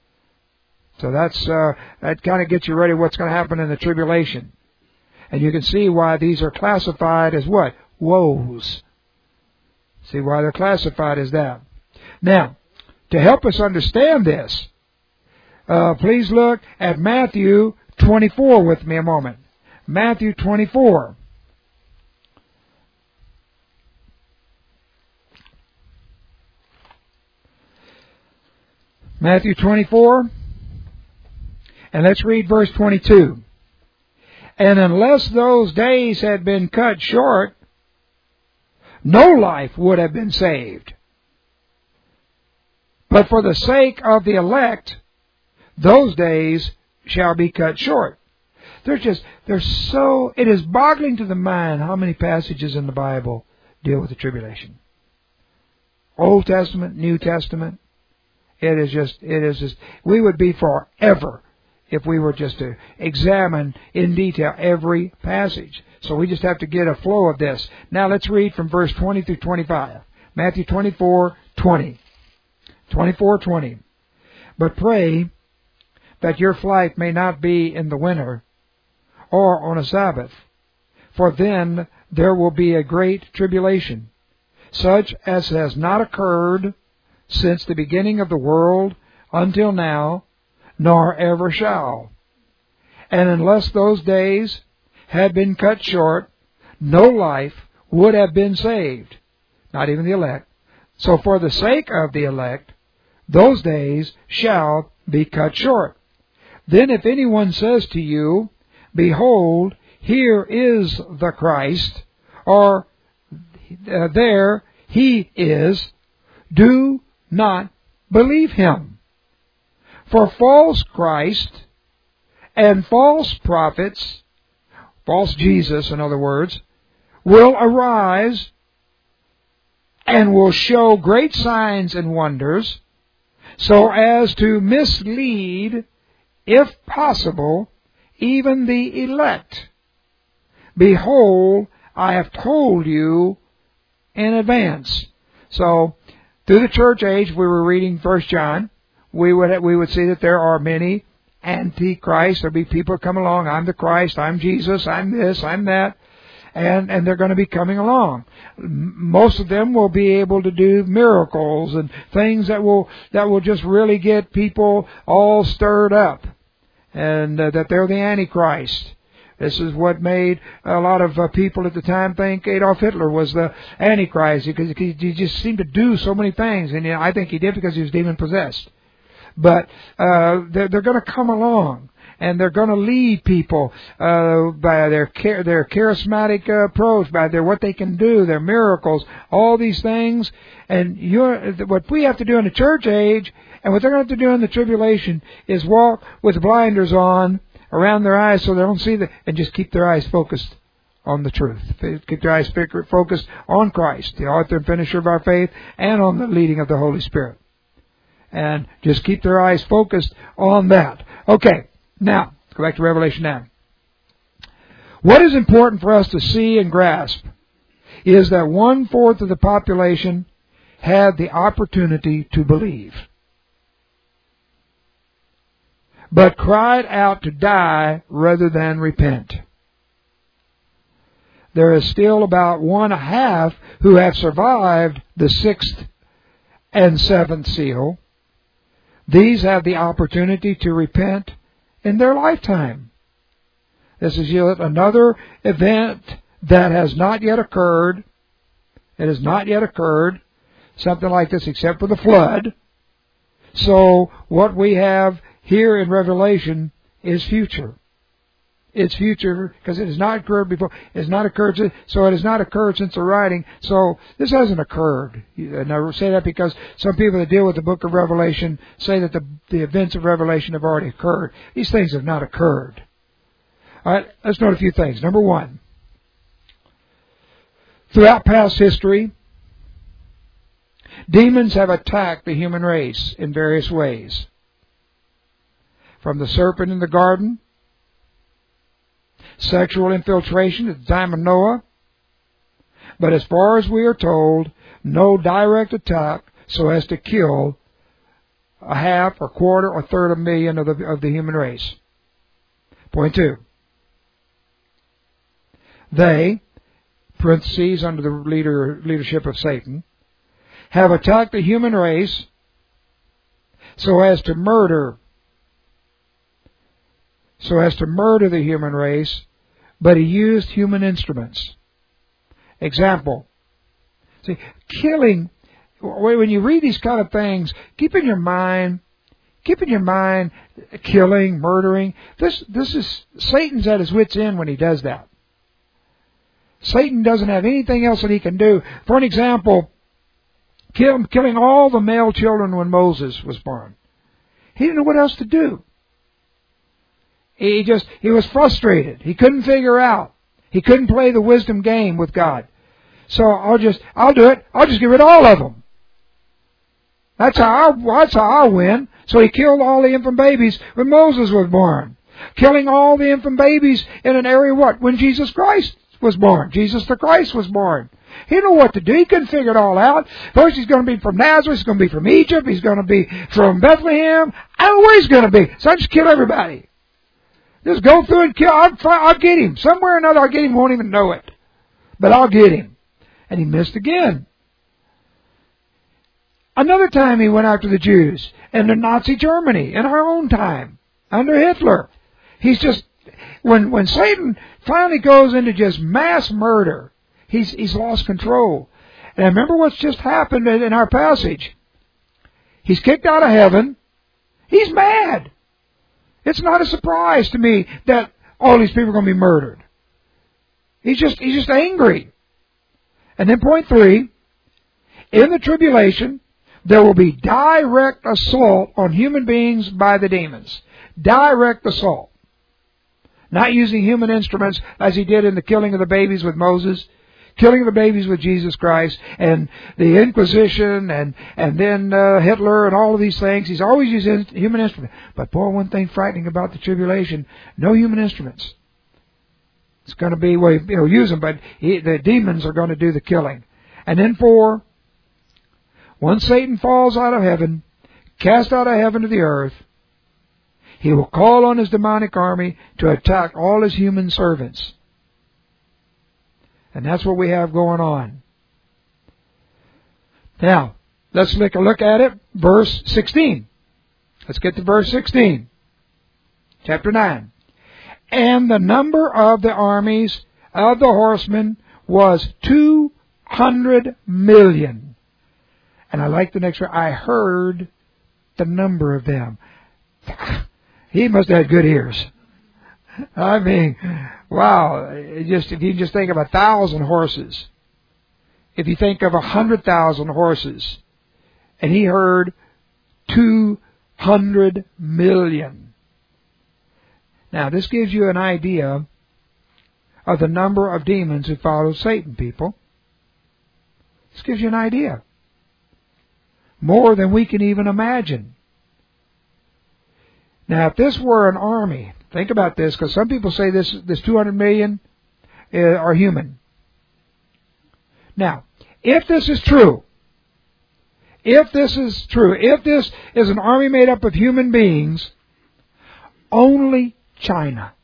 S1: So that's uh, that kind of gets you ready what's going to happen in the tribulation. And you can see why these are classified as what? Woes. See why they're classified as that. Now, to help us understand this, uh, please look at Matthew twenty-four with me a moment. Matthew twenty-four. Matthew twenty-four, and let's read verse twenty-two. And unless those days had been cut short, no life would have been saved. But for the sake of the elect, those days shall be cut short. There's just, there's so, it is boggling to the mind how many passages in the Bible deal with the tribulation. Old Testament, New Testament. It is just, it is just, we would be forever if we were just to examine in detail every passage. So we just have to get a flow of this. Now let's read from verse twenty through twenty-five. Matthew twenty-four, twenty. twenty-four, twenty. But pray that your flight may not be in the winter or on a Sabbath, for then there will be a great tribulation, such as has not occurred since the beginning of the world until now, nor ever shall. And unless those days had been cut short, no life would have been saved, not even the elect. So for the sake of the elect, those days shall be cut short. Then if anyone says to you, Behold, here is the Christ, or uh, there he is, do not believe him. For false Christ and false prophets, false Jesus in other words, will arise and will show great signs and wonders, so as to mislead, if possible, even the elect. Behold, I have told you in advance. So, through the church age, we were reading First John. We would we would see that there are many antichrists. There'll be people come along. I'm the Christ. I'm Jesus. I'm this. I'm that. And and they're going to be coming along. Most of them will be able to do miracles and things that will that will just really get people all stirred up, and uh, that they're the Antichrist. This is what made a lot of uh, people at the time think Adolf Hitler was the Antichrist, because he, he just seemed to do so many things, and you know, I think he did because he was demon possessed. But uh, they're, they're going to come along, and they're going to lead people uh, by their char- their charismatic uh, approach, by their what they can do, their miracles, all these things. And you're, what we have to do in the church age, and what they're going to have to do in the tribulation, is walk with blinders on around their eyes so they don't see the, and just keep their eyes focused on the truth. Keep their eyes focused on Christ, the author and finisher of our faith, and on the leading of the Holy Spirit. And just keep their eyes focused on that. Okay, now, go back to Revelation now. What is important for us to see and grasp is that one-fourth of the population had the opportunity to believe, but cried out to die rather than repent. There is still about one half who have survived the sixth and seventh seal. These have the opportunity to repent in their lifetime. This is yet another event that has not yet occurred. It has not yet occurred, something like this, except for the flood. So what we have here in Revelation is future. It's future because it has not occurred before. It has not occurred, so it has not occurred since the writing. So this hasn't occurred. And I say that because some people that deal with the book of Revelation say that the, the events of Revelation have already occurred. These things have not occurred. All right, let's note a few things. Number one, throughout past history, demons have attacked the human race in various ways. From the serpent in the garden, sexual infiltration at the time of Noah. But as far as we are told, no direct attack so as to kill a half or quarter or third of a million of the, of the human race. Point two. They, parentheses under the leader, leadership of Satan, have attacked the human race so as to murder so as to murder the human race, but he used human instruments. Example. See, killing, when you read these kind of things, keep in your mind, Keep in your mind killing, murdering. This, this is, Satan's at his wit's end when he does that. Satan doesn't have anything else that he can do. For an example, kill, killing all the male children when Moses was born. He didn't know what else to do. He just, he was frustrated. He couldn't figure out. He couldn't play the wisdom game with God. So I'll just, I'll do it. I'll just get rid of all of them. That's how I, that's how I'll win. So he killed all the infant babies when Moses was born. Killing all the infant babies in an area what? When Jesus Christ was born. Jesus the Christ was born. He didn't know what to do. He couldn't figure it all out. First he's going to be from Nazareth. He's going to be from Egypt. He's going to be from Bethlehem. I don't know where he's going to be. So I just kill everybody. Just go through and kill. I'll, I'll get him. Somewhere or another I'll get him. Won't even know it. But I'll get him. And he missed again. Another time he went after the Jews and the Nazi Germany in our own time under Hitler. He's just, when when Satan finally goes into just mass murder, he's he's lost control. And remember what's just happened in our passage. He's kicked out of heaven. He's mad. It's not a surprise to me that all these people are going to be murdered. He's just he's just angry. And then point three, in the tribulation, there will be direct assault on human beings by the demons. Direct assault. Not using human instruments as he did in the killing of the babies with Moses, killing of the babies with Jesus Christ, and the Inquisition, and, and then uh, Hitler, and all of these things. He's always using human instruments. But boy, one thing frightening about the tribulation, no human instruments. It's going to be, well, you know, use them, but he, the demons are going to do the killing. And then four, once Satan falls out of heaven, cast out of heaven to the earth, he will call on his demonic army to attack all his human servants. And that's what we have going on. Now, let's take a look at it. Verse sixteen. Let's get to verse sixteen. Chapter nine. And the number of the armies of the horsemen was two hundred million. And I like the next one. I heard the number of them. He must have had good ears. I mean, wow. Just if you just think of a thousand horses, if you think of a hundred thousand horses, and he heard two hundred million. Now, this gives you an idea of the number of demons who follow Satan, people. This gives you an idea. More than we can even imagine. Now, if this were an army, think about this, because some people say this, this two hundred million uh, are human. Now, if this is true, if this is true, if this is an army made up of human beings, only China,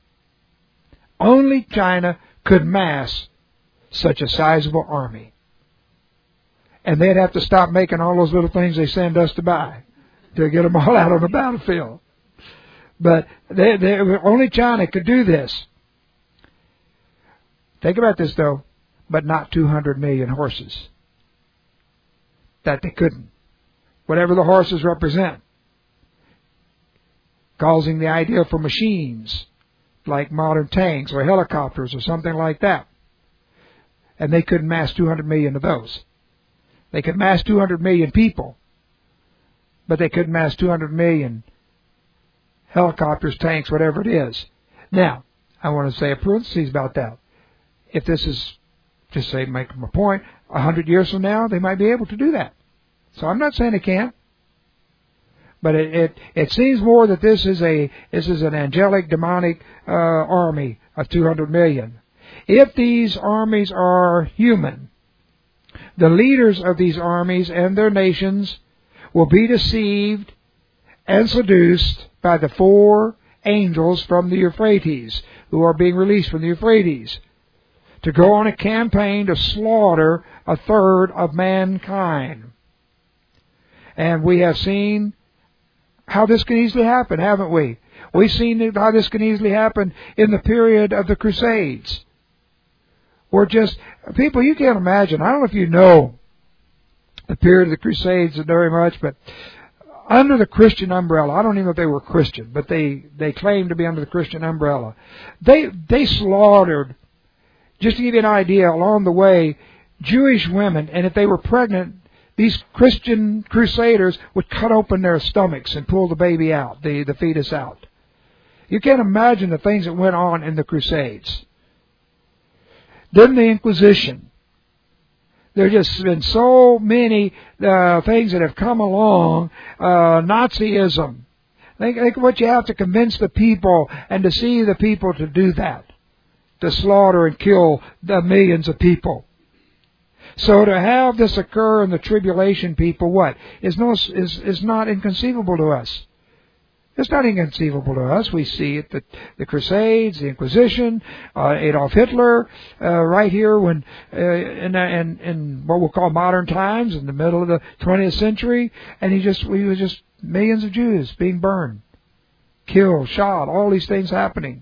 S1: only China could mass such a sizable army. And they'd have to stop making all those little things they send us to buy to get them all out on the battlefield. But they, they, only China could do this. Think about this, though. But not two hundred million horses. That they couldn't. Whatever the horses represent. Causing the idea for machines like modern tanks or helicopters or something like that. And they couldn't mass two hundred million of those. They could mass two hundred million people, but they couldn't mass two hundred million helicopters, tanks, whatever it is. Now, I want to say a parenthesis about that. If this is, just say, make my point, a hundred years from now, they might be able to do that. So I'm not saying they can't. But it, it, it seems more that this is a, this is an angelic, demonic, uh, army of two hundred million. If these armies are human, the leaders of these armies and their nations will be deceived and seduced by the four angels from the Euphrates, who are being released from the Euphrates, to go on a campaign to slaughter a third of mankind. And we have seen how this can easily happen, haven't we? We've seen how this can easily happen in the period of the Crusades. We're just, people, you can't imagine. I don't know if you know the period of the Crusades very much, but under the Christian umbrella. I don't even know if they were Christian, but they, they claimed to be under the Christian umbrella. They, they slaughtered, just to give you an idea, along the way, Jewish women, and if they were pregnant, these Christian crusaders would cut open their stomachs and pull the baby out, the, the fetus out. You can't imagine the things that went on in the Crusades. Then the Inquisition. There have just been so many uh, things that have come along. Uh, Nazism. Think, think of what you have to convince the people and to see the people to do that. To slaughter and kill the millions of people. So to have this occur in the tribulation people, what? Is, no, is, is not inconceivable to us. It's not inconceivable to us. We see it, the, the Crusades, the Inquisition, uh, Adolf Hitler, uh, right here when, uh, in, in, in what we'll call modern times, in the middle of the twentieth century, and he just, we was just millions of Jews being burned, killed, shot, all these things happening.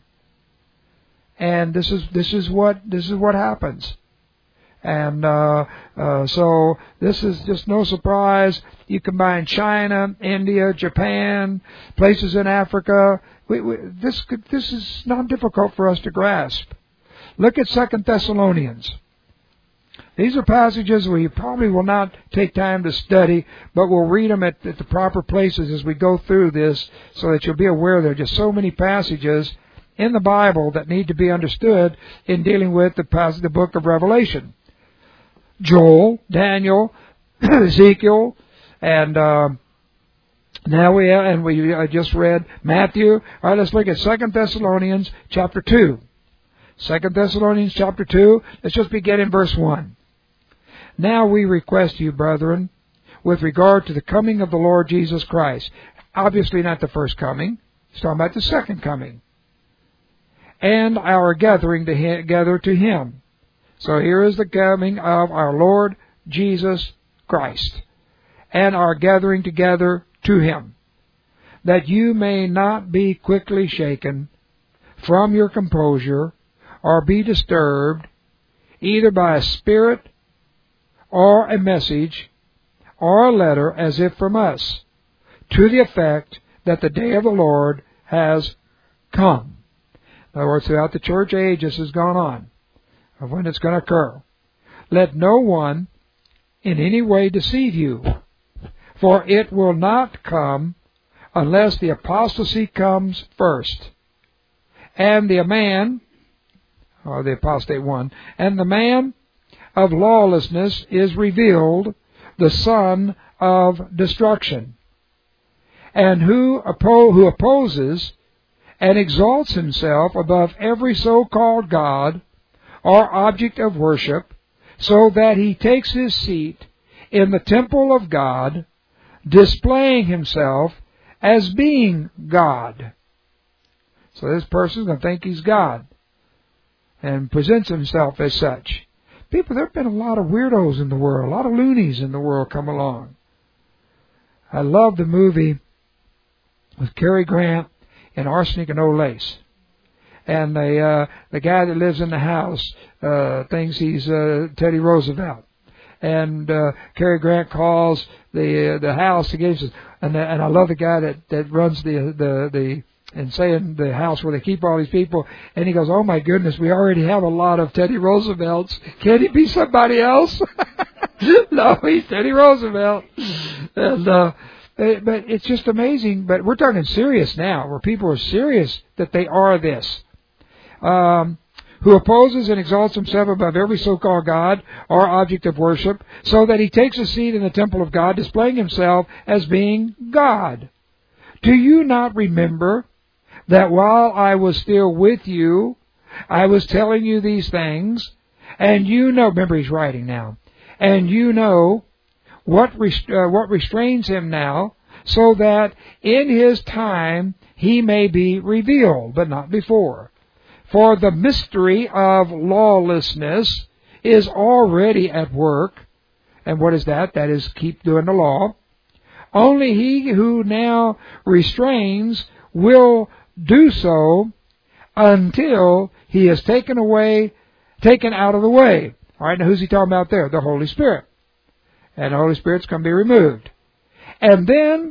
S1: And this is, this is what, this is what happens. And uh, uh, so this is just no surprise. You combine China, India, Japan, places in Africa. We, we, this could, this is not difficult for us to grasp. Look at Second Thessalonians. These are passages we probably will not take time to study, but we'll read them at, at the proper places as we go through this, so that you'll be aware there are just so many passages in the Bible that need to be understood in dealing with the passage, the book of Revelation. Joel, Daniel, Ezekiel, and uh, now we have, and we uh, just read Matthew. All right, let's look at Second Thessalonians chapter two. Second Thessalonians chapter two. Let's just begin in verse one. Now we request you, brethren, with regard to the coming of the Lord Jesus Christ. Obviously not the first coming. He's talking about the second coming. And our gathering together to Him. So here is the coming of our Lord Jesus Christ, and our gathering together to Him, that you may not be quickly shaken from your composure, or be disturbed, either by a spirit, or a message, or a letter, as if from us, to the effect that the day of the Lord has come. In other words, throughout the church age, this has gone on, of when it's going to occur. Let no one in any way deceive you, for it will not come unless the apostasy comes first, and the man, or the apostate one, and the man of lawlessness is revealed, the son of destruction, and who, oppo- who opposes and exalts himself above every so-called God or object of worship, so that he takes his seat in the temple of God, displaying himself as being God. So this person is going to think he's God and presents himself as such. People, there have been a lot of weirdos in the world, a lot of loonies in the world come along. I love the movie with Cary Grant and Arsenic and Old Lace. And the uh, the guy that lives in the house uh, thinks he's uh, Teddy Roosevelt. And uh, Cary Grant calls the uh, the house to get him, and the, and I love the guy that, that runs the the the and saying the house where they keep all these people. And he goes, "Oh my goodness, we already have a lot of Teddy Roosevelts. Can he be somebody else?" No, he's Teddy Roosevelt. And uh, but it's just amazing. But we're talking serious now, where people are serious that they are this. Um, who opposes and exalts himself above every so-called God or object of worship, so that he takes a seat in the temple of God, displaying himself as being God. Do you not remember that while I was still with you, I was telling you these things, and you know, remember he's writing now, and you know what rest, uh, what restrains him now, so that in his time he may be revealed, but not before. For the mystery of lawlessness is already at work. And what is that? That is, keep doing the law. Only he who now restrains will do so until he is taken away, taken out of the way. All right, now who's he talking about there? The Holy Spirit. And the Holy Spirit's going to be removed. And then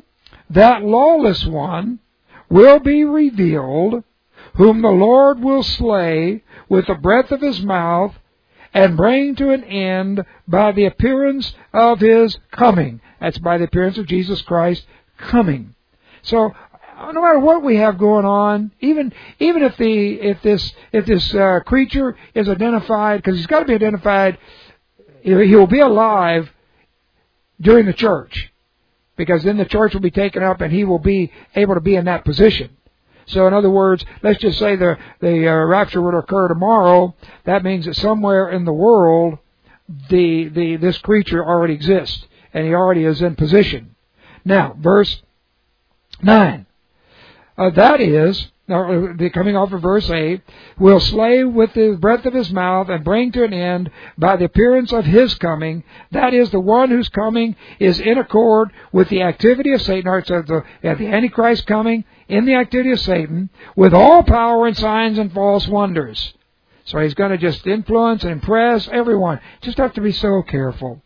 S1: that lawless one will be revealed, whom the Lord will slay with the breath of his mouth, and bring to an end by the appearance of his coming. That's by the appearance of Jesus Christ coming. So, no matter what we have going on, even even if the if this if this uh, creature is identified, because he's got to be identified, he will be alive during the church, because then the church will be taken up and he will be able to be in that position. So, in other words, let's just say the the uh, rapture would occur tomorrow. That means that somewhere in the world, the the this creature already exists and he already is in position. Now, verse nine. Uh, that is, uh, coming off of verse eight, will slay with the breath of his mouth and bring to an end by the appearance of his coming. That is, the one whose coming is in accord with the activity of Satan, or so the, uh, the Antichrist coming in the activity of Satan, with all power and signs and false wonders. So he's going to just influence and impress everyone. Just have to be so careful.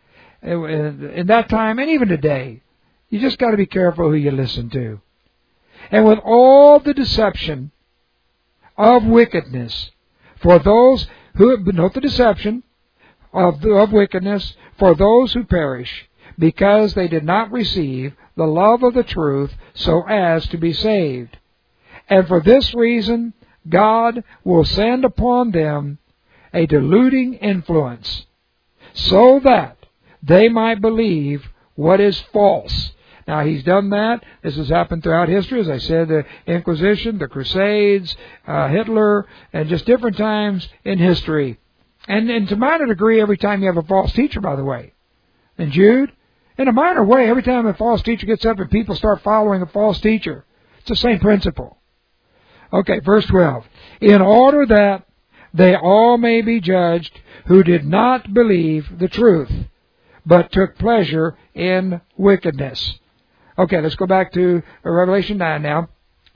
S1: In that time, and even today, you just got to be careful who you listen to. And with all the deception of wickedness, for those who, note the deception of, of wickedness, for those who perish, because they did not receive the love of the truth so as to be saved. And for this reason, God will send upon them a deluding influence, so that they might believe what is false. Now, he's done that. This has happened throughout history. As I said, the Inquisition, the Crusades, uh, Hitler, and just different times in history. And, and to a minor degree, every time you have a false teacher, by the way. And Jude, in a minor way, every time a false teacher gets up and people start following a false teacher, it's the same principle. Okay, verse twelve. In order that they all may be judged who did not believe the truth, but took pleasure in wickedness. Okay, let's go back to Revelation nine now.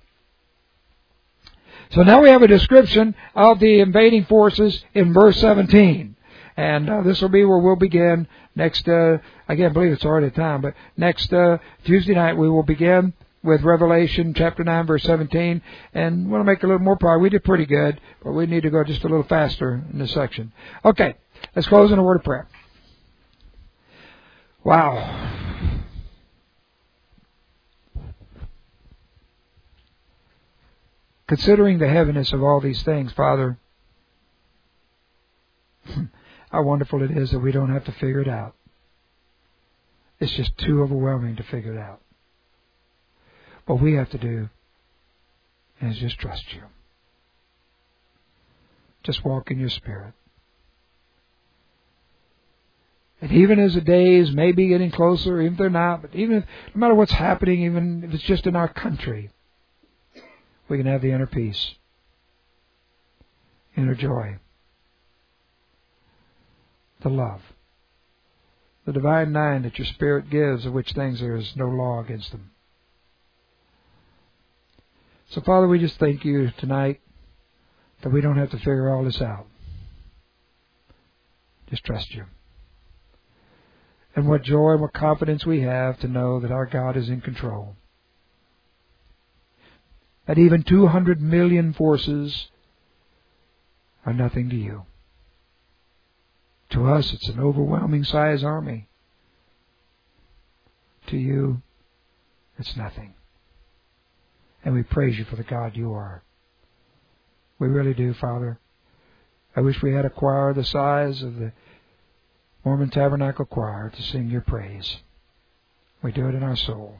S1: So now we have a description of the invading forces in verse seventeen. And uh, this will be where we'll begin next, uh, I can't believe it's already time, but next uh, Tuesday night we will begin with Revelation chapter nine, verse seventeen. And we'll make it a little more progress. We did pretty good, but we need to go just a little faster in this section. Okay, let's close in a word of prayer. Wow. Considering the heaviness of all these things, Father, how wonderful it is that we don't have to figure it out. It's just too overwhelming to figure it out. What we have to do is just trust you. Just walk in your Spirit. And even as the days may be getting closer, even if they're not, but even if, no matter what's happening, even if it's just in our country, we can have the inner peace, inner joy, the love, the divine nine that your Spirit gives, of which things there is no law against them. So, Father, we just thank you tonight that we don't have to figure all this out. Just trust you. And what joy and what confidence we have to know that our God is in control. That even two hundred million forces are nothing to you. To us, it's an overwhelming size army. To you, it's nothing. And we praise you for the God you are. We really do, Father. I wish we had a choir the size of the Mormon Tabernacle Choir to sing your praise. We do it in our soul.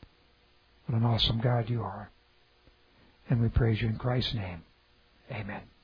S1: What an awesome God you are. And we praise you in Christ's name. Amen.